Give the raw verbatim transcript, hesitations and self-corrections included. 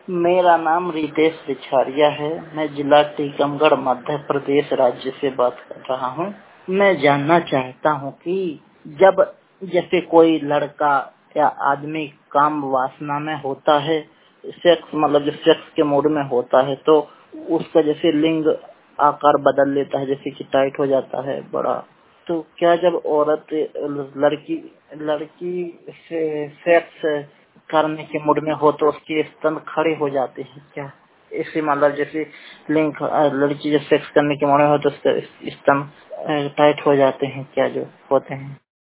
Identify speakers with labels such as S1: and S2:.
S1: मेरा नाम रितेश रिछारिया है। मैं जिला टीकमगढ़ मध्य प्रदेश राज्य से बात कर रहा हूँ। मैं जानना चाहता हूँ कि जब जैसे कोई लड़का या आदमी काम वासना में होता है, सेक्स मतलब जो सेक्स के मूड में होता है, तो उसका जैसे लिंग आकार बदल लेता है, जैसे कि टाइट हो जाता है बड़ा। तो क्या जब औरत लड़की लड़की से सेक्स करने के मूड में हो तो उसके स्तन खड़े हो जाते हैं क्या? इसे मतलब जैसे लिंग लड़की जब सेक्स करने के मूड में हो तो उसके स्तन टाइट हो जाते हैं क्या, जो होते हैं?